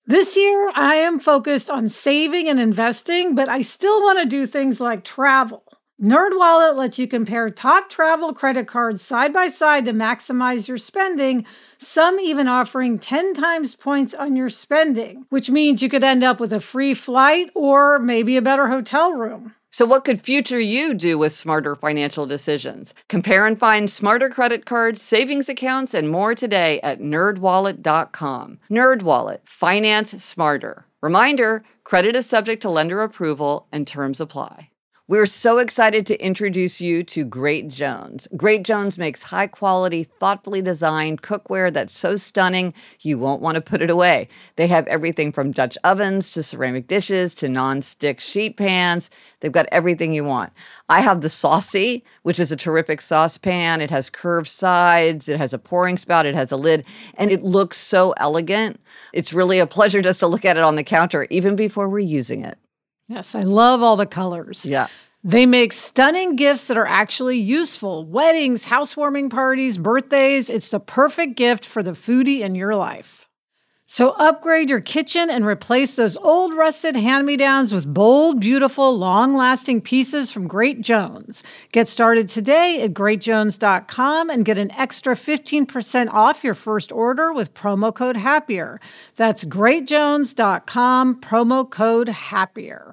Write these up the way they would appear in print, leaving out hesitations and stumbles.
This year, I am focused on saving and investing, but I still want to do things like travel. NerdWallet lets you compare top travel credit cards side by side to maximize your spending, some even offering 10 times points on your spending, which means you could end up with a free flight or maybe a better hotel room. So what could future you do with smarter financial decisions? Compare and find smarter credit cards, savings accounts, and more today at nerdwallet.com. NerdWallet, finance smarter. Reminder, credit is subject to lender approval and terms apply. We're so excited to introduce you to Great Jones. Great Jones makes high-quality, thoughtfully designed cookware that's so stunning you won't want to put it away. They have everything from Dutch ovens to ceramic dishes to non-stick sheet pans. They've got everything you want. I have the Saucy, which is a terrific saucepan. It has curved sides, it has a pouring spout, it has a lid, and it looks so elegant. It's really a pleasure just to look at it on the counter, even before we're using it. Yes, I love all the colors. Yeah. They make stunning gifts that are actually useful. Weddings, housewarming parties, birthdays. It's the perfect gift for the foodie in your life. So upgrade your kitchen and replace those old rusted hand-me-downs with bold, beautiful, long-lasting pieces from Great Jones. Get started today at greatjones.com and get an extra 15% off your first order with promo code HAPPIER. That's greatjones.com, promo code HAPPIER.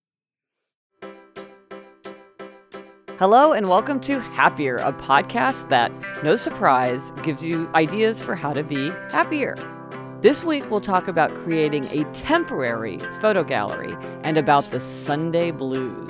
Hello and welcome to Happier, a podcast that, no surprise, gives you ideas for how to be happier. This week, we'll talk about creating a temporary photo gallery and about the Sunday blues.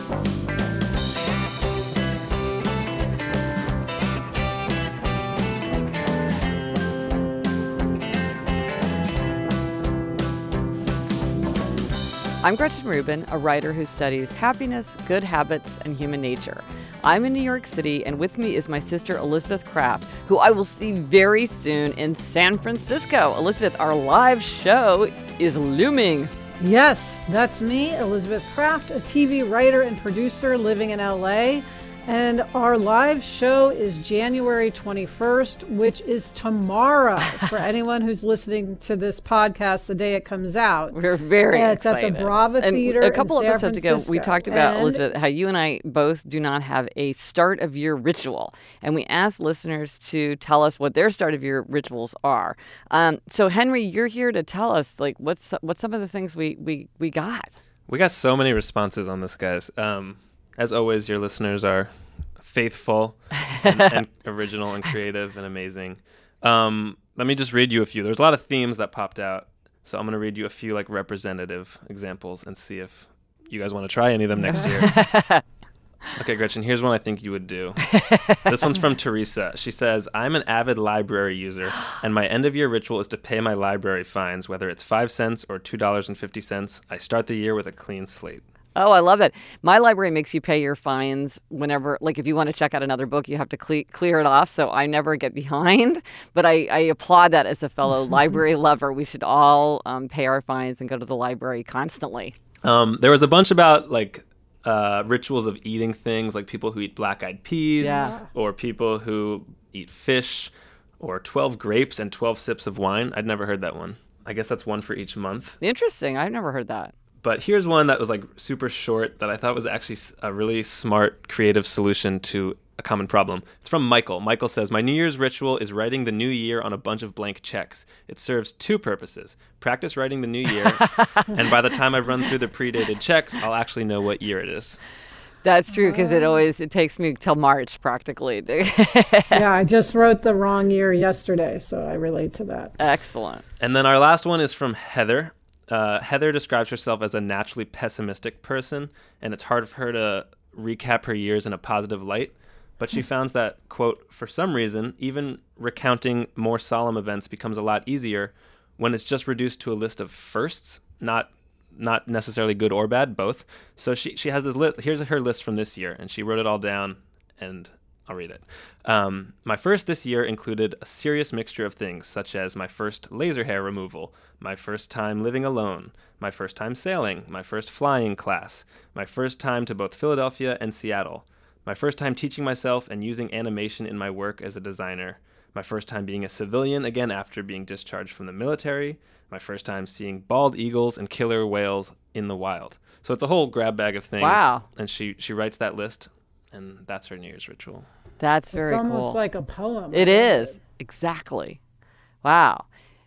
I'm Gretchen Rubin, a writer who studies happiness, good habits, and human nature. I'm in New York City, and with me is my sister, Elizabeth Craft, who I will see very soon in San Francisco. Elizabeth, our live show is looming. Yes, that's me, Elizabeth Craft, a TV writer and producer living in LA. And our live show is January 21st, which is tomorrow for anyone who's listening to this podcast the day it comes out. We're very excited. It's at the Brava Theater a couple in San episodes Francisco. ago, we talked about, Elizabeth, how you and I both do not have a start of year ritual. And we asked listeners to tell us what their start of year rituals are. So, Henry, you're here to tell us, like, what's some of the things we got? We got so many responses on this, guys. As always, your listeners are faithful and original and creative and amazing. Let me just read you a few. There's a lot of themes that popped out, so I'm going to read you a few like representative examples and see if you guys want to try any of them next year. Okay, Gretchen, here's one I think you would do. This one's from Teresa. She says, I'm an avid library user, and my end-of-year ritual is to pay my library fines, whether it's 5 cents or $2.50. I start the year with a clean slate. Oh, I love that. My library makes you pay your fines whenever, like if you want to check out another book, you have to clear it off. So I never get behind. But I applaud that as a fellow library lover. We should all pay our fines and go to the library constantly. There was a bunch about like rituals of eating things, like people who eat black-eyed peas, or people who eat fish, or 12 grapes and 12 sips of wine. I'd never heard that one. I guess that's one for each month. Interesting. I've never heard that. But here's one that was like super short that I thought was actually a really smart, creative solution to a common problem. It's from Michael. Michael says, my New Year's ritual is writing the new year on a bunch of blank checks. It serves 2 purposes. Practice writing the new year, and by the time I've run through the predated checks, I'll actually know what year it is. That's true, because it takes me till March practically. Yeah, I just wrote the wrong year yesterday, so I relate to that. Excellent. And then our last one is from Heather. Heather describes herself as a naturally pessimistic person, and it's hard for her to recap her years in a positive light. But she found that, quote, for some reason, even recounting more solemn events becomes a lot easier when it's just reduced to a list of firsts, not necessarily good or bad, both. So she has this list. Here's her list from this year, and she wrote it all down, and I'll read it. My first this year included a serious mixture of things, such as my first laser hair removal, my first time living alone, my first time sailing, my first flying class, my first time to both Philadelphia and Seattle, my first time teaching myself and using animation in my work as a designer, My first time being a civilian, again after being discharged from the military. My first time seeing bald eagles and killer whales in the wild. So it's a whole grab bag of things. Wow. And she writes that list, and that's her New Year's ritual. That's very cool. It's almost like a poem. It is. Exactly. Wow.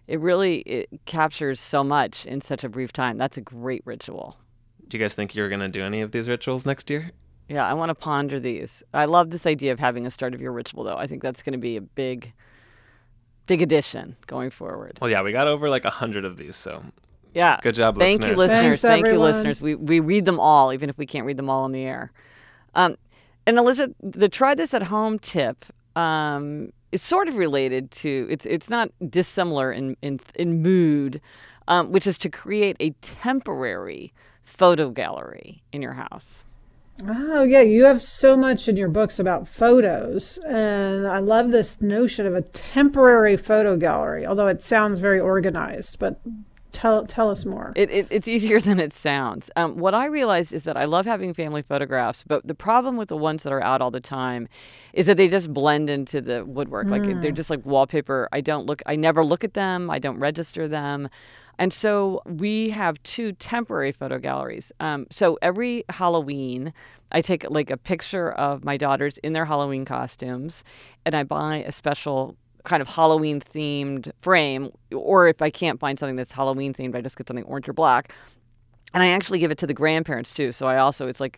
It captures so much in such a brief time. That's a great ritual. Do you guys think you're going to do any of these rituals next year? Yeah, I want to ponder these. I love this idea of having a start of your ritual, though. I think that's going to be a big addition going forward. Well, yeah, we got over like 100 of these, so yeah. Good job, Thank listeners. you, listeners. Thanks, Thank you, everyone. listeners. We read them all, even if we can't read them all on the air. And Elizabeth, the try this at home tip is sort of related to, it's not dissimilar in mood, which is to create a temporary photo gallery in your house. Oh, yeah. You have so much in your books about photos. And I love this notion of a temporary photo gallery, although it sounds very organized. But tell us more. It's easier than it sounds. What I realized is that I love having family photographs, but the problem with the ones that are out all the time is that they just blend into the woodwork. Like they're just like wallpaper. I never look at them. I don't register them. And so we have 2 temporary photo galleries. So every Halloween, I take like a picture of my daughters in their Halloween costumes, and I buy a special kind of Halloween themed frame. Or if I can't find something that's Halloween themed, I just get something orange or black. And I actually give it to the grandparents too. So it's like,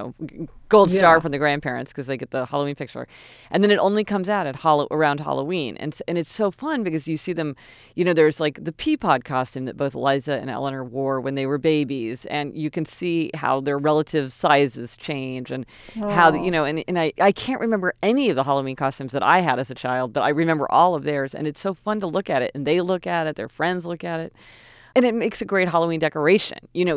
gold star from the grandparents because they get the Halloween picture. And then it only comes out at around Halloween. And it's so fun because you see them, there's like the Peapod costume that both Liza and Eleanor wore when they were babies. And you can see how their relative sizes change and how, and I can't remember any of the Halloween costumes that I had as a child, but I remember all of theirs. And it's so fun to look at it. And they look at it, their friends look at it. And it makes a great Halloween decoration,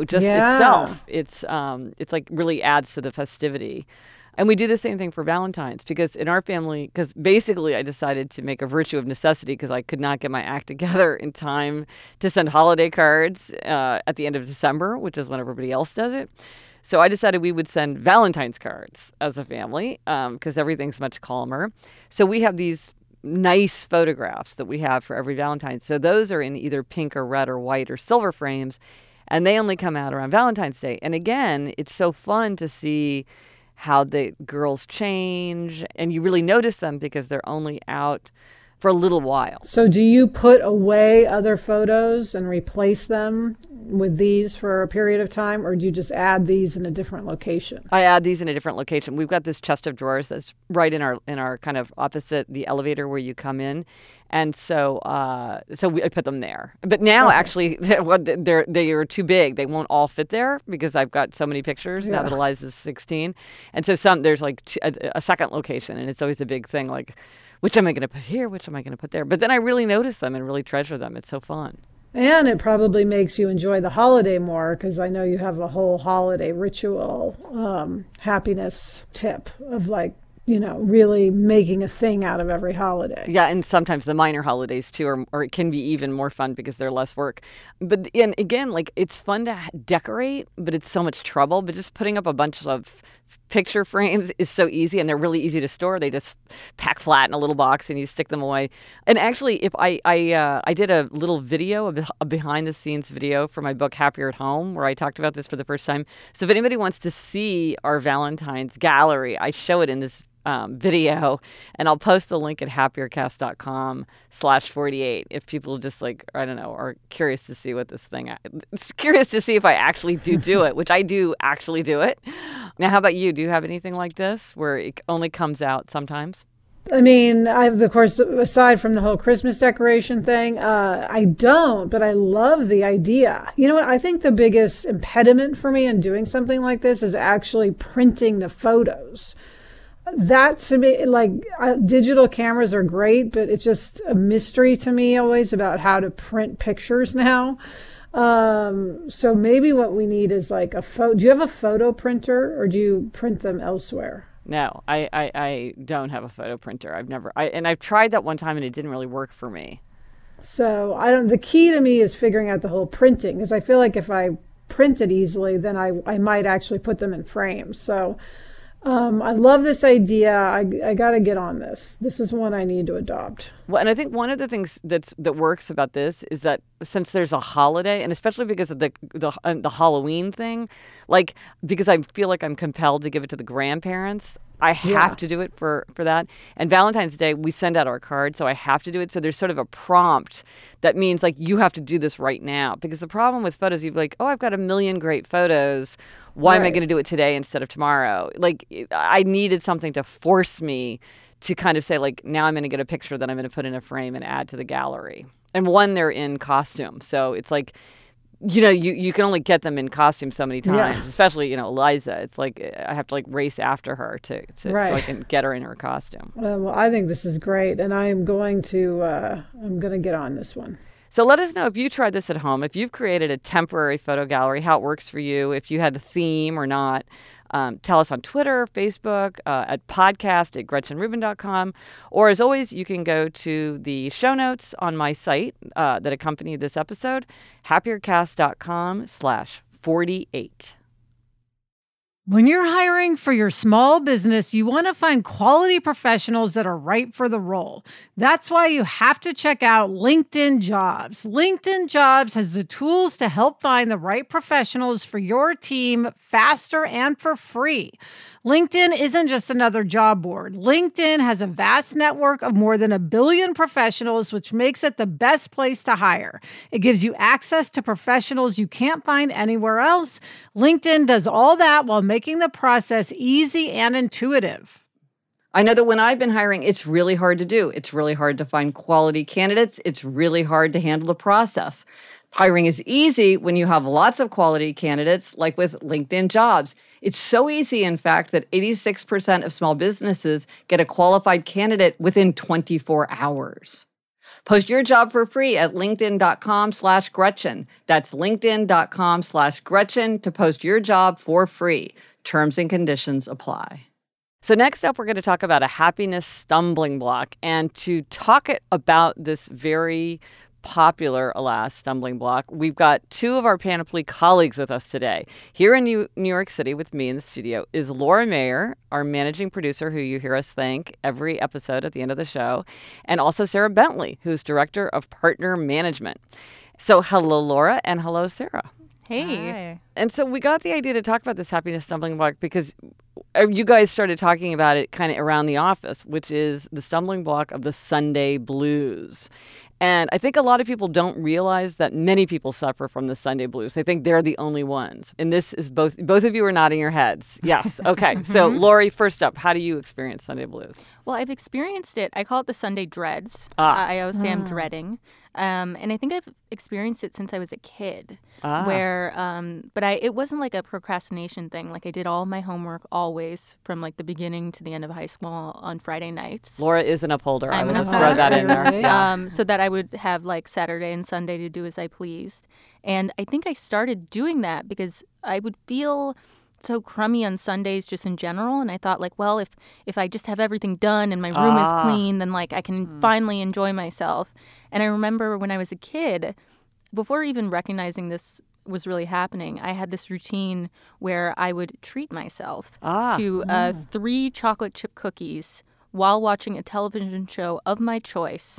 itself. It's like really adds to the festivity. And we do the same thing for Valentine's because in our family, because basically I decided to make a virtue of necessity because I could not get my act together in time to send holiday cards at the end of December, which is when everybody else does it. So I decided we would send Valentine's cards as a family because everything's much calmer. So we have these nice photographs that we have for every Valentine's. So those are in either pink or red or white or silver frames, and they only come out around Valentine's Day. And again, it's so fun to see how the girls change, and you really notice them because they're only out for a little while. So do you put away other photos and replace them with these for a period of time, or do you just add these in a different location? I add these in a different location. We've got this chest of drawers that's right in our kind of opposite the elevator where you come in. And so I put them there. But now, actually, they are too big. They won't all fit there because I've got so many pictures now that Eliza's 16. And so there's like a second location, and it's always a big thing, like, which am I going to put here? Which am I going to put there? But then I really notice them and really treasure them. It's so fun. And it probably makes you enjoy the holiday more because I know you have a whole holiday ritual happiness tip of like, really making a thing out of every holiday. Yeah, and sometimes the minor holidays too, or it can be even more fun because they're less work. But and again, like it's fun to decorate, but it's so much trouble. But just putting up a bunch of picture frames is so easy, and they're really easy to store. They just pack flat in a little box, and you stick them away. And actually, if I did a little video, a behind the scenes video for my book Happier at Home, where I talked about this for the first time. So if anybody wants to see our Valentine's gallery, I show it in this video, and I'll post the link at happiercast.com/48 if people just are curious to see what this thing, it's curious to see if I actually do it, which I do actually do it. Now, how about you? Do you have anything like this where it only comes out sometimes? I mean, of course, aside from the whole Christmas decoration thing, I don't, but I love the idea. You know what? I think the biggest impediment for me in doing something like this is actually printing the photos. That to me, digital cameras are great, but it's just a mystery to me always about how to print pictures now. So maybe what we need is like a photo. Do you have a photo printer or do you print them elsewhere? No, I don't have a photo printer. I've tried that one time and it didn't really work for me. So the key to me is figuring out the whole printing, because I feel like if I print it easily, then I might actually put them in frames. So I love this idea. I got to get on this. This is one I need to adopt. Well, and I think one of the things that works about this is that since there's a holiday, and especially because of the Halloween thing, like because I feel like I'm compelled to give it to the grandparents, I have to do it for that. And Valentine's Day, we send out our card, so I have to do it. So there's sort of a prompt that means like you have to do this right now. Because the problem with photos, you're like, oh, I've got a million great photos. Why am I going to do it today instead of tomorrow? Like I needed something to force me to kind of say, like, now I'm going to get a picture that I'm going to put in a frame and add to the gallery. And one, they're in costume. So it's like, you can only get them in costume so many times, especially, Eliza. It's like I have to like race after her so I can get her in her costume. Well, I think this is great. And I'm going to get on this one. So let us know if you tried this at home, if you've created a temporary photo gallery, how it works for you, if you had a theme or not. Tell us on Twitter, Facebook, at podcast@GretchenRubin.com. Or as always, you can go to the show notes on my site that accompany this episode, happiercast.com/48. When you're hiring for your small business, you want to find quality professionals that are right for the role. That's why you have to check out LinkedIn Jobs. LinkedIn Jobs has the tools to help find the right professionals for your team faster and for free. LinkedIn isn't just another job board. LinkedIn has a vast network of more than 1 billion professionals, which makes it the best place to hire. It gives you access to professionals you can't find anywhere else. LinkedIn does all that while making the process easy and intuitive. I know that when I've been hiring, it's really hard to do. It's really hard to find quality candidates. It's really hard to handle the process. Hiring is easy when you have lots of quality candidates, like with LinkedIn Jobs. It's so easy, in fact, that 86% of small businesses get a qualified candidate within 24 hours. Post your job for free at linkedin.com/Gretchen. That's linkedin.com/Gretchen to post your job for free. Terms and conditions apply. So next up, we're going to talk about a happiness stumbling block. And to talk about this very popular, alas, stumbling block, we've got two of our Panoply colleagues with us today. Here in New York City with me in the studio is Laura Mayer, our managing producer, who you hear us thank every episode at the end of the show, and also Sarah Bentley, who's director of partner management. So hello, Laura, and hello, Sarah. Hey. Hi. And so we got the idea to talk about this happiness stumbling block because you guys started talking about it kind of around the office, which is the stumbling block of the Sunday blues. And I think a lot of people don't realize that many people suffer from the Sunday blues. They think they're the only ones. And this is both of you are nodding your heads. Yes. Okay. So, Lori, first up, how do you experience Sunday blues? Well, I've experienced it. I call it the Sunday dreads. I always say I'm dreading. And I think I've experienced it since I was a kid, where, but it wasn't like a procrastination thing. Like I did all my homework always from like the beginning to the end of high school on Friday nights. Laura is an upholder. I'm I will an just throw that in there. Yeah. So that I would have like Saturday and Sunday to do as I pleased. And I think I started doing that because I would feel so crummy on Sundays just in general. And I thought like, well, if I just have everything done and my room is clean, then like I can finally enjoy myself. And I remember when I was a kid, before even recognizing this was really happening, I had this routine where I would treat myself to 3 chocolate chip cookies while watching a television show of my choice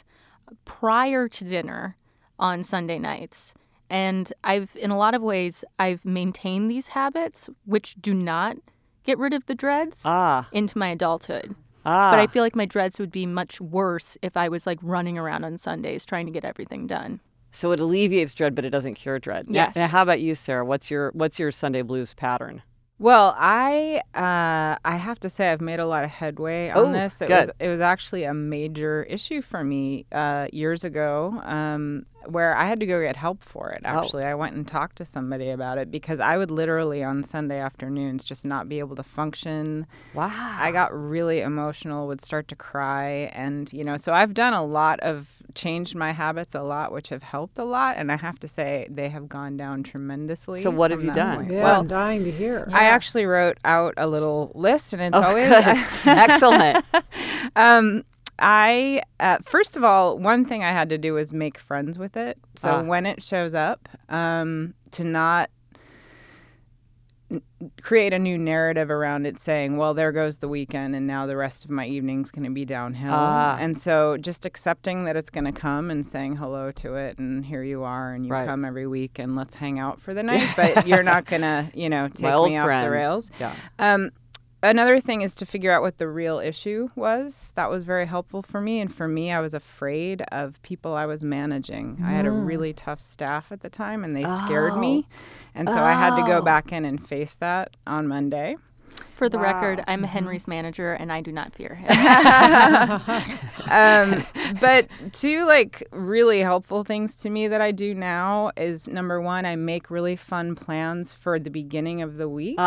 prior to dinner on Sunday nights. And in a lot of ways, I've maintained these habits, which do not get rid of the dreads into my adulthood. But I feel like my dreads would be much worse if I was like running around on Sundays trying to get everything done. So it alleviates dread, but it doesn't cure dread. Yes. Now, how about you, Sarah? What's your Sunday blues pattern? Well, I have to say I've made a lot of headway on this. It was actually a major issue for me years ago, where I had to go get help for it. Actually, I went and talked to somebody about it because I would literally on Sunday afternoons just not be able to function. Wow. I got really emotional, would start to cry, and so I've done changed my habits a lot, which have helped a lot, and I have to say they have gone down tremendously. So what have you done? Point. Yeah, Well, I'm dying to hear. I actually wrote out a little list, and it's always Excellent. I first of all, one thing I had to do was make friends with it. So when it shows up, to not create a new narrative around it saying, well, there goes the weekend and now the rest of my evening's going to be downhill. And so just accepting that it's going to come and saying hello to it, and here you are, and you come every week and let's hang out for the night, but you're not going to, take me off the rails. Yeah. Another thing is to figure out what the real issue was. That was very helpful for me. And for me, I was afraid of people I was managing. I had a really tough staff at the time, and they scared me. And so I had to go back in and face that on Monday. For the record, I'm Henry's manager, and I do not fear him. But two really helpful things to me that I do now is, number one, I make really fun plans for the beginning of the week.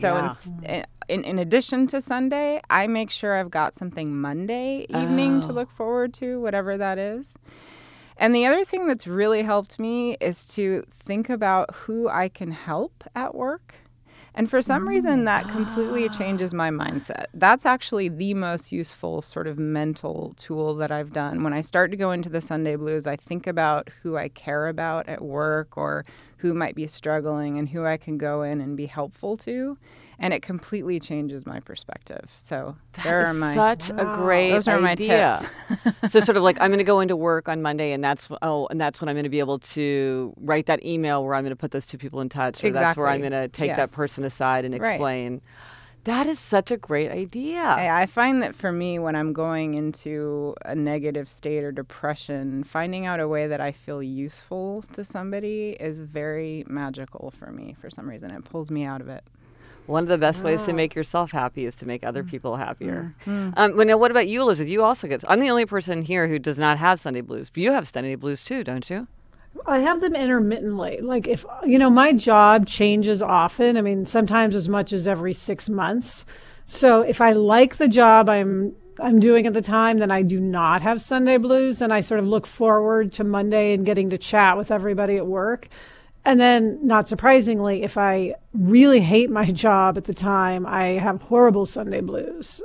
In addition to Sunday, I make sure I've got something Monday evening to look forward to, whatever that is. And the other thing that's really helped me is to think about who I can help at work. And for some reason, that completely changes my mindset. That's actually the most useful sort of mental tool that I've done. When I start to go into the Sunday blues, I think about who I care about at work or who might be struggling and who I can go in and be helpful to. And it completely changes my perspective. So such a great those are idea. My tips. So sort of like, I'm going to go into work on Monday, and that's when I'm going to be able to write that email where I'm going to put those two people in touch, or that's where I'm going to take that person aside and explain. Right. That is such a great idea. I find that for me, when I'm going into a negative state or depression, finding out a way that I feel useful to somebody is very magical for me. For some reason, it pulls me out of it. One of the best ways to make yourself happy is to make other people happier. Now, what about you, Elizabeth? You also get... I'm the only person here who does not have Sunday blues. But you have Sunday blues too, don't you? I have them intermittently. Like if, my job changes often. I mean, sometimes as much as every 6 months. So if I like the job I'm doing at the time, then I do not have Sunday blues. And I sort of look forward to Monday and getting to chat with everybody at work. And then, not surprisingly, if I really hate my job at the time, I have horrible Sunday blues.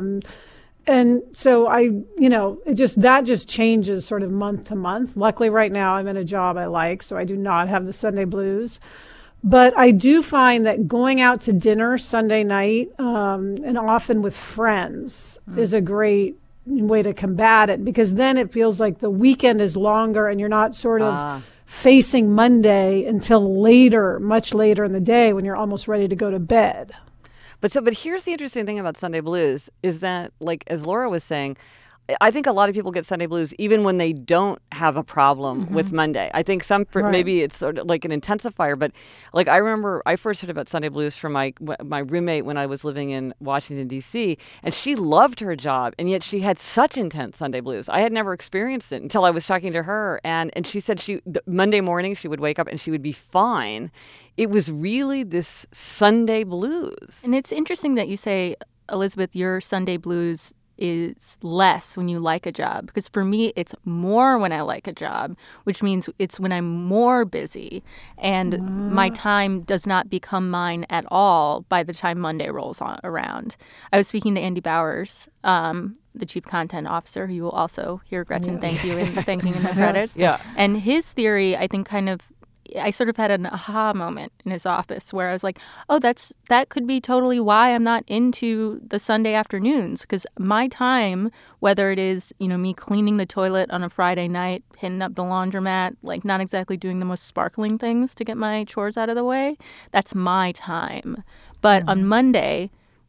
And so that just changes sort of month to month. Luckily, right now, I'm in a job I like, so I do not have the Sunday blues. But I do find that going out to dinner Sunday night, and often with friends, is a great way to combat it, because then it feels like the weekend is longer and you're not sort of facing Monday until later, much later in the day when you're almost ready to go to bed. But here's the interesting thing about Sunday blues is that, like, as Laura was saying, I think a lot of people get Sunday blues even when they don't have a problem with Monday. I think maybe it's sort of like an intensifier, but like I remember I first heard about Sunday blues from my roommate when I was living in Washington, D.C., and she loved her job, and yet she had such intense Sunday blues. I had never experienced it until I was talking to her, and she said Monday morning she would wake up and she would be fine. It was really this Sunday blues. And it's interesting that you say, Elizabeth, your Sunday blues is less when you like a job, because for me it's more when I like a job, which means it's when I'm more busy and my time does not become mine at all by the time Monday rolls around. I was speaking to Andy Bowers, the chief content officer, who you will also hear Gretchen thanking in the credits. And his theory, I think, I sort of had an aha moment in his office where I was like, oh, that could be totally why I'm not into the Sunday afternoons, because my time, whether it is, me cleaning the toilet on a Friday night, hitting up the laundromat, like not exactly doing the most sparkling things to get my chores out of the way, that's my time. But on Monday,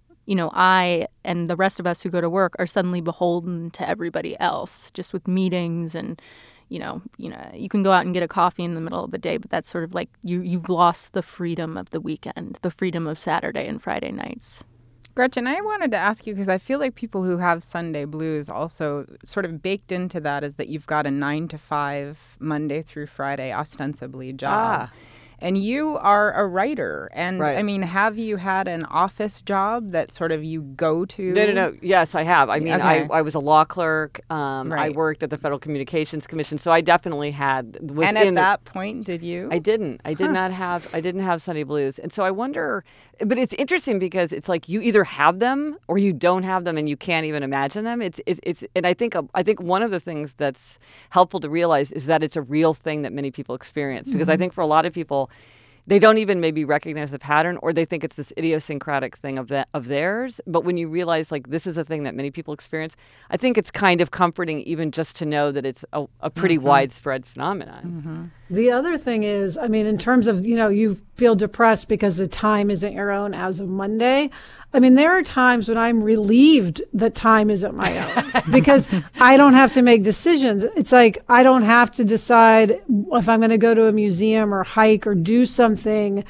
I and the rest of us who go to work are suddenly beholden to everybody else, just with meetings and you can go out and get a coffee in the middle of the day, but that's sort of like you've lost the freedom of the weekend, the freedom of Saturday and Friday nights. Gretchen, I wanted to ask you, because I feel like people who have Sunday blues also sort of baked into that is that you've got a 9 to 5 Monday through Friday ostensibly job. And you are a writer. And right. I mean, have you had an office job that sort of you go to? No. Yes, I have. I mean, okay. I was a law clerk. Right. I worked at the Federal Communications Commission. So I definitely had. And at that point, did you? I didn't. I didn't have Sunday blues. And so I wonder, but it's interesting because it's like you either have them or you don't have them and you can't even imagine them. It's and I think one of the things that's helpful to realize is that it's a real thing that many people experience. Because I think for a lot of people, they don't even maybe recognize the pattern, or they think it's this idiosyncratic thing of theirs. But when you realize like this is a thing that many people experience, I think it's kind of comforting even just to know that it's a pretty widespread phenomenon. The other thing is, I mean, in terms of, you feel depressed because the time isn't your own as of Monday. I mean, there are times when I'm relieved that time isn't my own because I don't have to make decisions. It's like I don't have to decide if I'm going to go to a museum or hike or do something,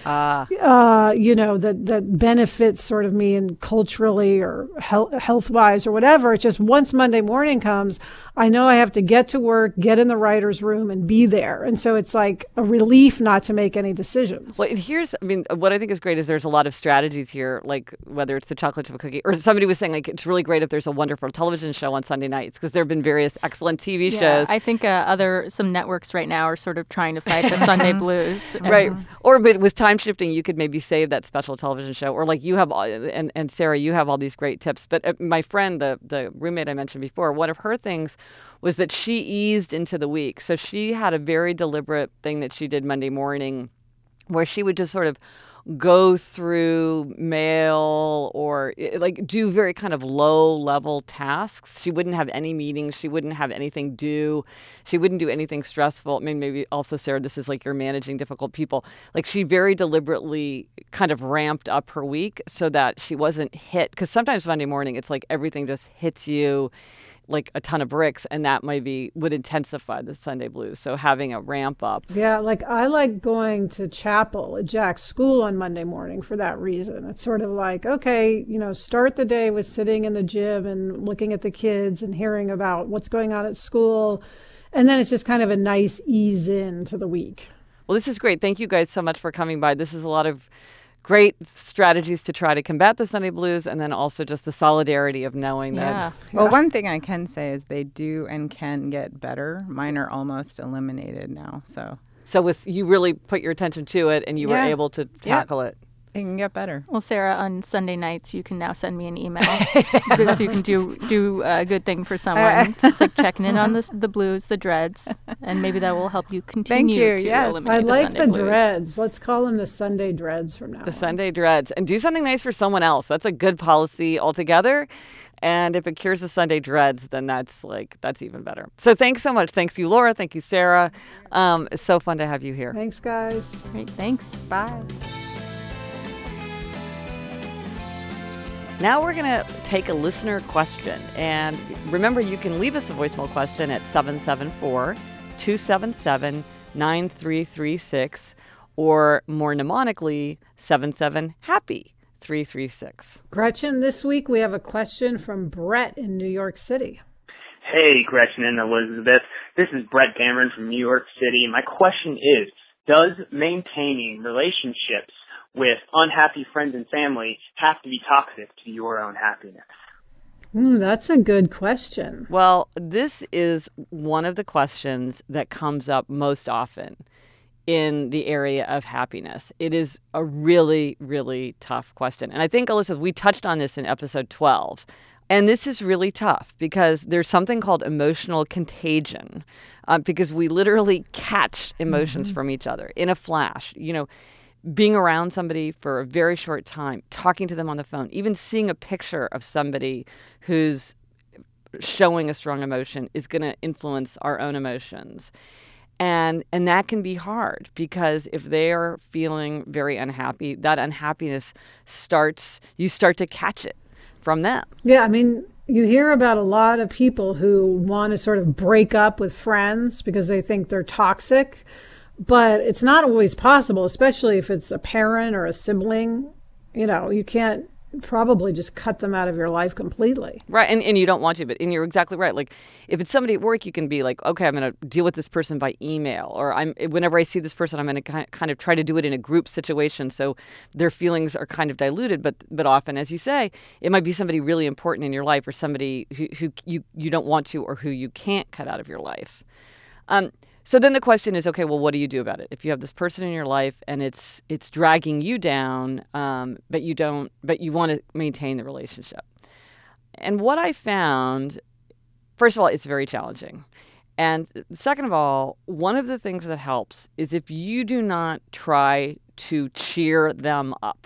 that benefits sort of me and culturally or health-wise or whatever. It's just once Monday morning comes, I know I have to get to work, get in the writer's room and be there. And so it's like a relief not to make any decisions. Well, what I think is great is there's a lot of strategies here, like whether it's the chocolate chip cookie, or somebody was saying like it's really great if there's a wonderful television show on Sunday nights because there have been various excellent TV shows. I think some networks right now are sort of trying to fight the Sunday blues. Right. But with time shifting, you could maybe save that special television show, or like you have, and Sarah, you have all these great tips. But my friend, the roommate I mentioned before, one of her things was that she eased into the week. So she had a very deliberate thing that she did Monday morning where she would just sort of go through mail or like do very kind of low level tasks. She wouldn't have any meetings. She wouldn't have anything due. She wouldn't do anything stressful. I mean, maybe also, Sarah, this is like you're managing difficult people. Like she very deliberately kind of ramped up her week so that she wasn't hit. Because sometimes Monday morning, it's like everything just hits you like a ton of bricks, and that would intensify the Sunday blues. So having a ramp up. Yeah, like I like going to chapel at Jack's school on Monday morning for that reason. It's sort of like, okay, start the day with sitting in the gym and looking at the kids and hearing about what's going on at school. And then it's just kind of a nice ease into the week. Well, this is great. Thank you guys so much for coming by. This is a lot of great strategies to try to combat the Sunday blues, and then also just the solidarity of knowing that. Well, one thing I can say is they do and can get better. Mine are almost eliminated now. So with you really put your attention to it, and you were able to tackle it. It can get better. Well, Sarah, on Sunday nights, you can now send me an email so you can do a good thing for someone. Just like checking in on the blues, the dreads, and maybe that will help you continue to eliminate I like the Sunday blues. dreads. Let's call them the Sunday dreads from now on. The Sunday dreads. And do something nice for someone else. That's a good policy altogether. And if it cures the Sunday dreads, then that's even better. So thanks so much. Thanks you, Laura. Thank you, Sarah. It's so fun to have you here. Thanks, guys. Great. Thanks. Bye. Now we're going to take a listener question. And remember, you can leave us a voicemail question at 774-277-9336, or more mnemonically, 77-HAPPY-336. Gretchen, this week we have a question from Brett in New York City. Hey, Gretchen and Elizabeth. This is Brett Cameron from New York City. My question is, does maintaining relationships with unhappy friends and family have to be toxic to your own happiness? That's a good question. Well, this is one of the questions that comes up most often in the area of happiness. It is a really, really tough question. And I think, Elizabeth, we touched on this in episode 12. And this is really tough because there's something called emotional contagion, because we literally catch emotions from each other in a flash. Being around somebody for a very short time, talking to them on the phone, even seeing a picture of somebody who's showing a strong emotion is going to influence our own emotions. And that can be hard because if they are feeling very unhappy, that unhappiness you start to catch it from them. Yeah, I mean, you hear about a lot of people who want to sort of break up with friends because they think they're toxic. But it's not always possible, especially if it's a parent or a sibling. You can't probably just cut them out of your life completely. Right, and you don't want to, and you're exactly right. Like, if it's somebody at work, you can be like, okay, I'm going to deal with this person by email, or whenever I see this person, I'm going to kind of try to do it in a group situation so their feelings are kind of diluted. But often, as you say, it might be somebody really important in your life or somebody who you don't want to or who you can't cut out of your life. So then the question is, okay, well, what do you do about it? If you have this person in your life and it's dragging you down, but you want to maintain the relationship. And what I found, first of all, it's very challenging. And second of all, one of the things that helps is if you do not try to cheer them up.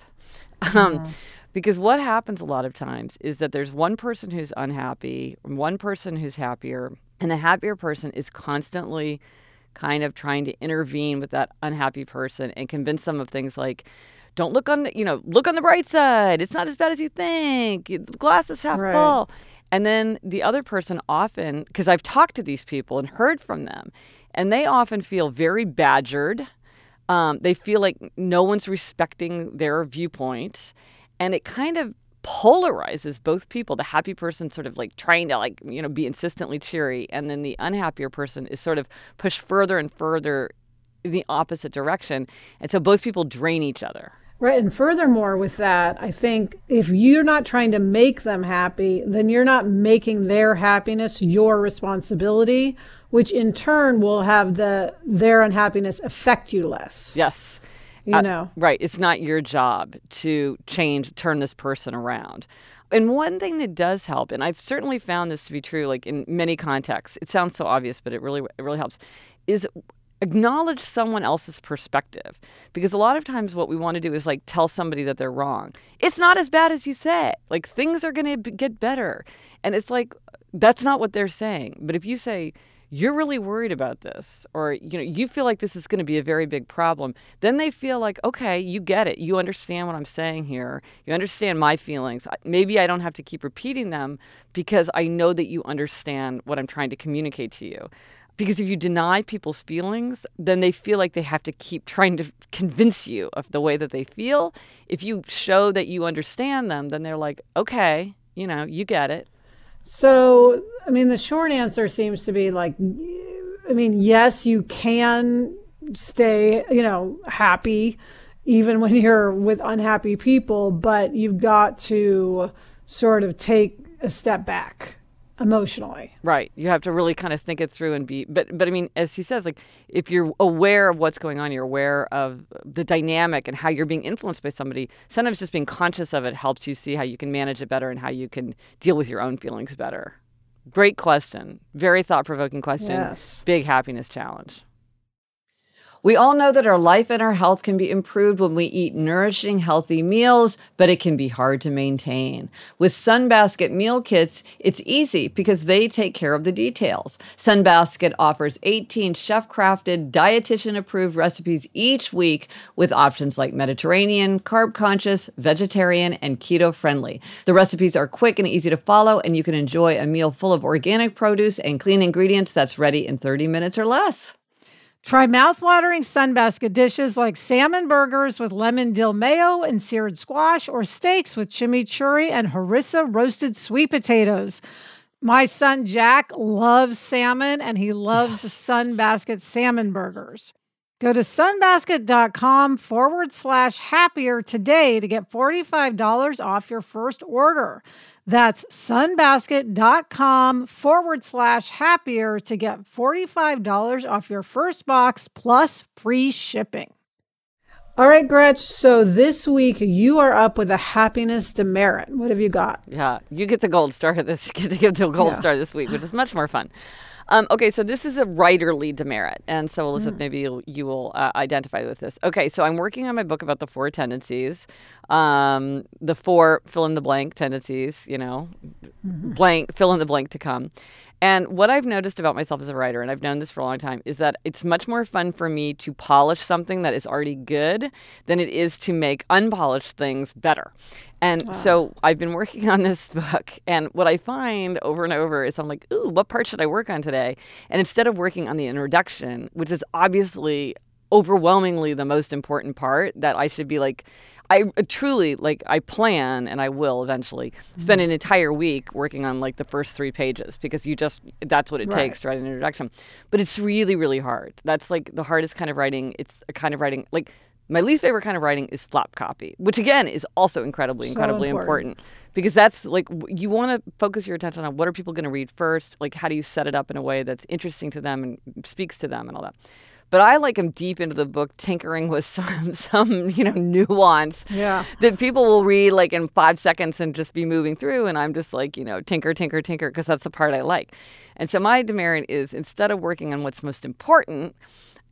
Because what happens a lot of times is that there's one person who's unhappy, one person who's happier, and the happier person is constantly kind of trying to intervene with that unhappy person and convince them of things like, don't look on look on the bright side. It's not as bad as you think. The glass is half full. And then the other person often, because I've talked to these people and heard from them, and they often feel very badgered. They feel like no one's respecting their viewpoint. And it kind of polarizes both people. The happy person sort of like trying to be insistently cheery. And then the unhappier person is sort of pushed further and further in the opposite direction. And so both people drain each other. Right. And furthermore, with that, I think if you're not trying to make them happy, then you're not making their happiness your responsibility, which in turn will have their unhappiness affect you less. Yes. Right. It's not your job to turn this person around. And one thing that does help, and I've certainly found this to be true, like in many contexts, it sounds so obvious, but it really helps, is acknowledge someone else's perspective. Because a lot of times what we want to do is like tell somebody that they're wrong. It's not as bad as you say. Like things are going to get better. And it's like, that's not what they're saying. But if you say, you're really worried about this, or, you feel like this is going to be a very big problem, then they feel like, okay, you get it. You understand what I'm saying here. You understand my feelings. Maybe I don't have to keep repeating them because I know that you understand what I'm trying to communicate to you. Because if you deny people's feelings, then they feel like they have to keep trying to convince you of the way that they feel. If you show that you understand them, then they're like, okay, you get it. So, the short answer seems to be like, yes, you can stay, happy even when you're with unhappy people, but you've got to sort of take a step back emotionally. Right. You have to really kind of think it through and but as he says, like if you're aware of what's going on, you're aware of the dynamic and how you're being influenced by somebody, sometimes just being conscious of it helps you see how you can manage it better and how you can deal with your own feelings better. Great question. Very thought-provoking question. Yes. Big happiness challenge. We all know that our life and our health can be improved when we eat nourishing, healthy meals, but it can be hard to maintain. With Sunbasket meal kits, it's easy because they take care of the details. Sunbasket offers 18 chef-crafted, dietitian-approved recipes each week with options like Mediterranean, carb-conscious, vegetarian, and keto-friendly. The recipes are quick and easy to follow, and you can enjoy a meal full of organic produce and clean ingredients that's ready in 30 minutes or less. Try mouthwatering Sunbasket dishes like salmon burgers with lemon dill mayo and seared squash, or steaks with chimichurri and harissa roasted sweet potatoes. My son Jack loves salmon, and he loves the Sunbasket salmon burgers. Go to sunbasket.com/happier today to get $45 off your first order. That's sunbasket.com/happier to get $45 off your first box plus free shipping. All right, Gretch. So this week you are up with a happiness demerit. What have you got? Yeah, you get the gold star this. Get to give the gold star this week, which is much more fun. Okay, so this is a writerly demerit. And so, Elizabeth, maybe you will identify with this. Okay, so I'm working on my book about the 4 tendencies, the 4 fill-in-the-blank tendencies, blank, fill-in-the-blank to come. And what I've noticed about myself as a writer, and I've known this for a long time, is that it's much more fun for me to polish something that is already good than it is to make unpolished things better. And so I've been working on this book, and what I find over and over is I'm like, ooh, what part should I work on today? And instead of working on the introduction, which is obviously overwhelmingly the most important part, that I should be like, I truly, I plan, and I will eventually spend an entire week working on the first 3 pages, because that's what it takes to write an introduction. But it's really, really hard. That's the hardest kind of writing. It's a kind of writing, my least favorite kind of writing is flap copy, which again is also incredibly important. Because that's you want to focus your attention on what are people going to read first, how do you set it up in a way that's interesting to them and speaks to them and all that. But I am deep into the book, tinkering with some nuance that people will read in 5 seconds and just be moving through, and I'm just tinker, because that's the part I like. And so my demerit is, instead of working on what's most important,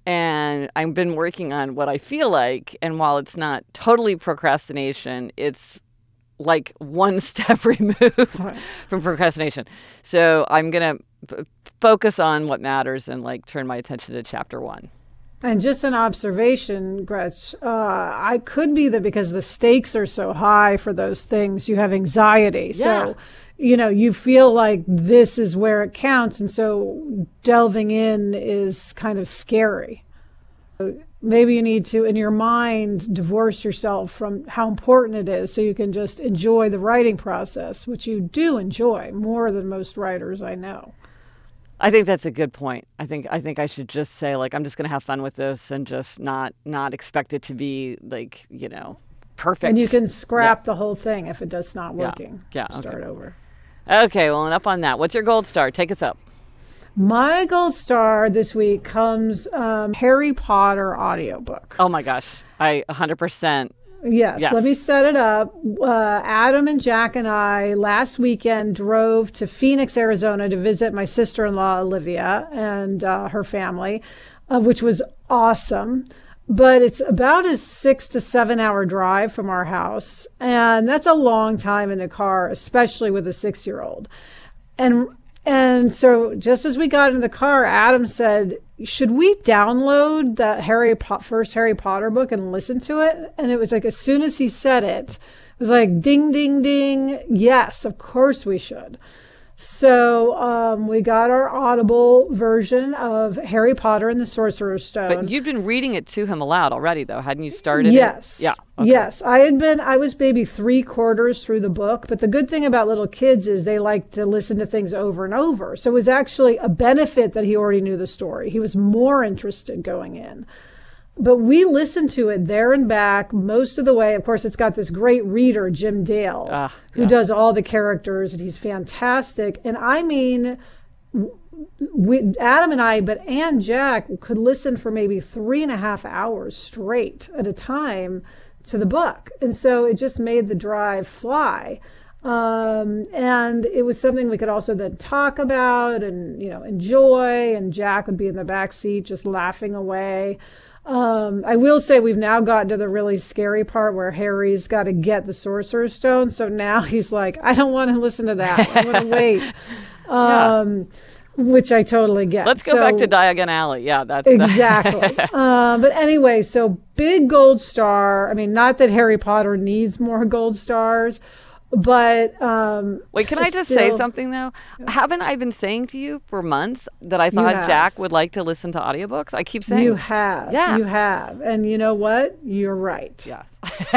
And I've been working on what I feel like. And while it's not totally procrastination, it's like one step removed from procrastination. So I'm going to focus on what matters and like turn my attention to chapter 1. And just an observation, Gretch, I could be that because the stakes are so high for those things, you have anxiety. Yeah. So, you feel like this is where it counts. And so delving in is kind of scary. Maybe you need to, in your mind, divorce yourself from how important it is so you can just enjoy the writing process, which you do enjoy more than most writers I know. I think that's a good point. I think I should just say, like, I'm just going to have fun with this and just not expect it to be, like, perfect. And you can scrap the whole thing if it does not working. Yeah. Start over. Okay, well, enough on that. What's your gold star? Take us up. My gold star this week comes Harry Potter audiobook. Oh, my gosh. I 100%. Yes, let me set it up. Adam and Jack and I last weekend drove to Phoenix, Arizona to visit my sister-in-law, Olivia, and her family, which was awesome. But it's about a 6 to 7 hour drive from our house. And that's a long time in the car, especially with a 6-year-old. And so just as we got in the car, Adam said, should we download the first Harry Potter book and listen to it? And it was like, as soon as he said it, it was like, ding, ding, ding. Yes, of course we should. So we got our Audible version of Harry Potter and the Sorcerer's Stone. But you'd been reading it to him aloud already, though, hadn't you started? Yes. Yeah. Okay. Yes. I was maybe 3/4 through the book. But the good thing about little kids is they like to listen to things over and over. So it was actually a benefit that he already knew the story. He was more interested going in. But we listened to it there and back most of the way. Of course, it's got this great reader, Jim Dale, who does all the characters, and he's fantastic. And I mean, Adam and I, and Jack could listen for maybe 3.5 hours straight at a time to the book. And so it just made the drive fly. And it was something we could also then talk about and, enjoy. And Jack would be in the back seat just laughing away. I will say we've now gotten to the really scary part where Harry's got to get the Sorcerer's Stone. So now he's like, I don't want to listen to that. I want to wait. Which I totally get. Let's go back to Diagon Alley. Yeah, that's exactly. But anyway, so big gold star. I mean, not that Harry Potter needs more gold stars, but wait, can I just say something though? Haven't I been saying to you for months that I thought Jack would like to listen to audiobooks? I keep saying you have. Yeah, you have, and you know what? You're right. Yes.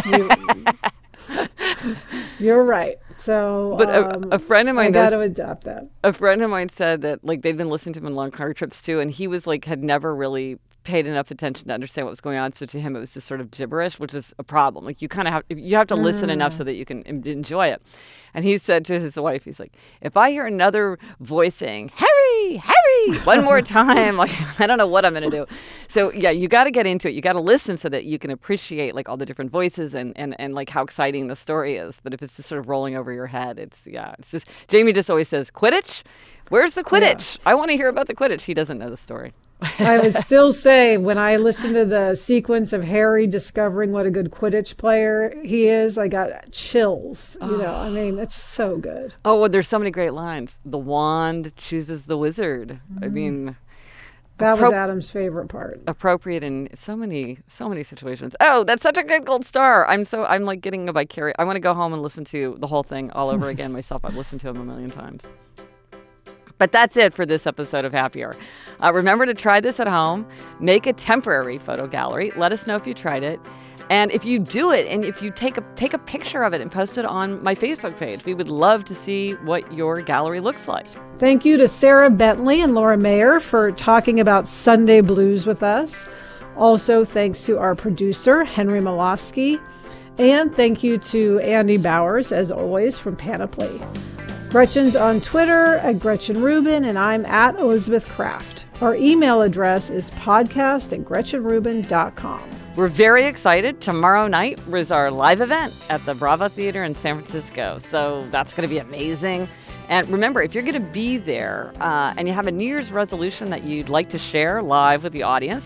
You're right. So, but a friend of mine, I got to adopt that. A friend of mine said that like they'd been listening to him on long car trips too, and he was like had never really paid enough attention to understand what was going on. So to him, it was just sort of gibberish, which is a problem. Like you kind of have to listen enough so that you can enjoy it. And he said to his wife, he's like, if I hear another voice saying, Harry, Harry, one more time, like, I don't know what I'm going to do. So yeah, you got to get into it. You got to listen so that you can appreciate like all the different voices and like how exciting the story is. But if it's just sort of rolling over your head, it's just, Jamie just always says, Quidditch? Where's the Quidditch? Yeah. I want to hear about the Quidditch. He doesn't know the story. I would still say when I listened to the sequence of Harry discovering what a good Quidditch player he is, I got chills. I mean, it's so good. Oh, well, there's so many great lines. The wand chooses the wizard. I mean, that was Adam's favorite part. Appropriate in so many situations. Oh, that's such a good gold star. I'm like getting a vicarious. I want to go home and listen to the whole thing all over again myself. I've listened to him a million times. But that's it for this episode of Happier. Remember to try this at home. Make a temporary photo gallery. Let us know if you tried it. And if you do it and if you take a picture of it and post it on my Facebook page, we would love to see what your gallery looks like. Thank you to Sarah Bentley and Laura Mayer for talking about Sunday Blues with us. Also, thanks to our producer, Henry Malofsky. And thank you to Andy Bowers, as always, from Panoply. Gretchen's on Twitter at Gretchen Rubin, and I'm at Elizabeth Kraft. Our email address is podcast@GretchenRubin.com. We're very excited. Tomorrow night is our live event at the Bravo Theater in San Francisco. So that's going to be amazing. And remember, if you're going to be there and you have a New Year's resolution that you'd like to share live with the audience,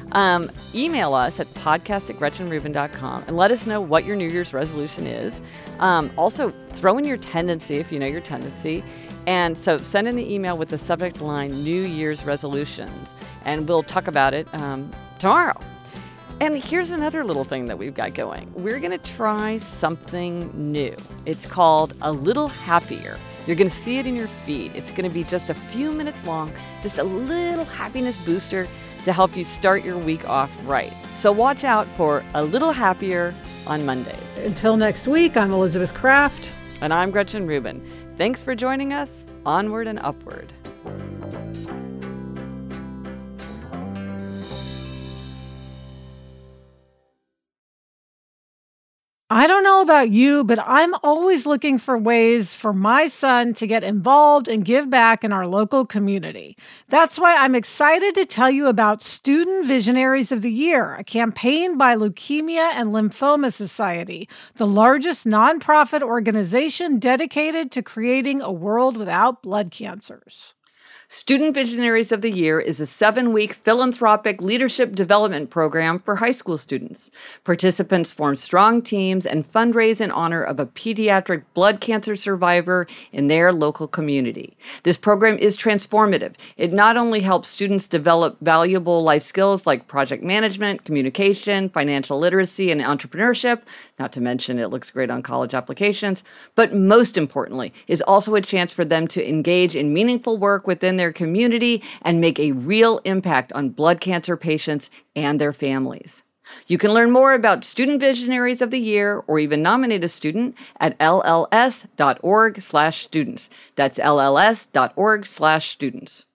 Email us at podcast@gretchenrubin.com and let us know what your New Year's resolution is. Also, throw in your tendency if you know your tendency. And so send in the email with the subject line New Year's resolutions, and we'll talk about it tomorrow. And here's another little thing that we've got going. We're going to try something new. It's called A Little Happier. You're going to see it in your feed. It's going to be just a few minutes long, just a little happiness booster to help you start your week off right. So watch out for A Little Happier on Mondays. Until next week, I'm Elizabeth Kraft. And I'm Gretchen Rubin. Thanks for joining us. Onward and upward. I don't know about you, but I'm always looking for ways for my son to get involved and give back in our local community. That's why I'm excited to tell you about Student Visionaries of the Year, a campaign by Leukemia and Lymphoma Society, the largest nonprofit organization dedicated to creating a world without blood cancers. Student Visionaries of the Year is a 7-week philanthropic leadership development program for high school students. Participants form strong teams and fundraise in honor of a pediatric blood cancer survivor in their local community. This program is transformative. It not only helps students develop valuable life skills like project management, communication, financial literacy, and entrepreneurship, not to mention it looks great on college applications, but most importantly, is also a chance for them to engage in meaningful work within their community and make a real impact on blood cancer patients and their families. You can learn more about Student Visionaries of the Year or even nominate a student at lls.org/students. That's lls.org/students.